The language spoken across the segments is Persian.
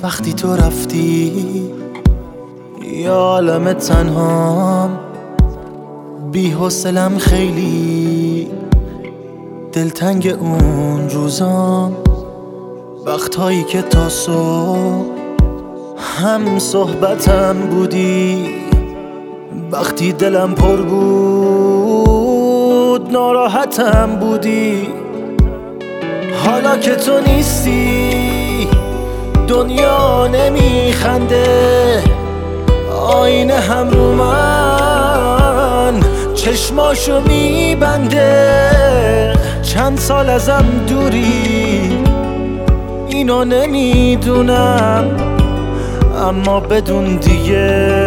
وقتی تو رفتی یا عالم تنهام، بی حوصلم خیلی دلتنگ اون روزام، وقتهایی که تا صبح هم صحبتم بودی، وقتی دلم پر بود ناراحتم بودی. حالا که تو نیستی دنیا نمیخنده، آینه هم رو من چشماشو میبنده. چند سال ازم دوری اینو نمیدونم، اما بدون دیگه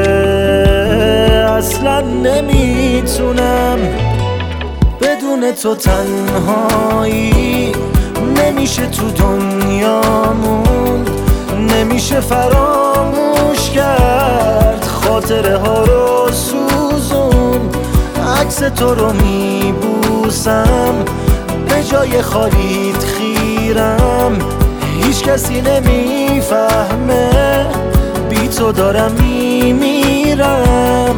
اصلا نمیتونم. بدون تو تنهایی نمیشه تو دنیامون، نمیشه فراموش کرد خاطره ها رو سوزون. عکس تو رو میبوسم به جای خالیت خیرم، هیچ کسی نمیفهمه بی تو دارم میمیرم.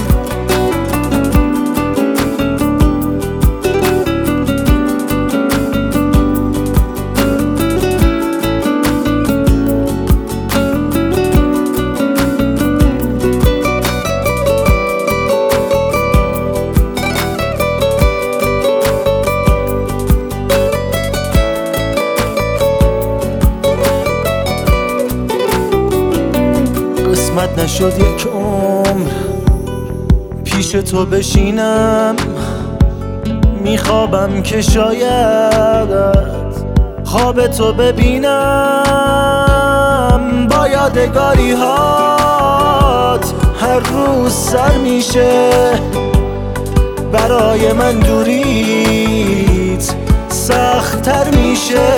قسمت نشد یک عمر پیش تو بشینم، میخوابم که شاید خواب تو ببینم. با یادگاری هات هر روز سر میشه، برای من دوریت سخت‌تر میشه.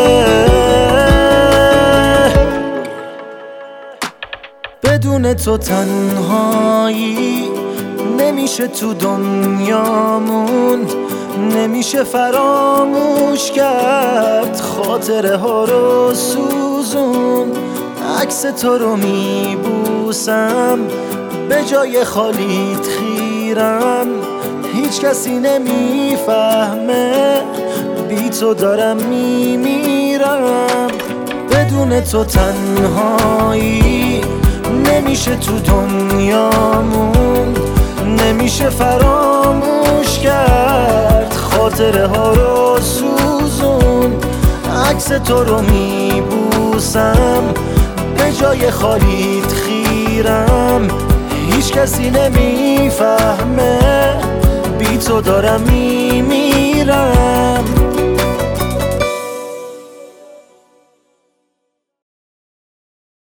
بدون تو تنهایی نمیشه تو دنیامون، نمیشه فراموش کرد خاطره ها رو سوزون. عکس تو رو میبوسم به جای خالیت خیرم، هیچ کسی نمیفهمه بی تو دارم میمیرم. بدون تو تنهایی نمیشه تو دنیامون، نمیشه فراموش کرد خاطره ها رو سوزون. عکس تو رو میبوسم به جای خالیت خیرم، هیچ کسی نمیفهمه بی تو دارم میمیرم.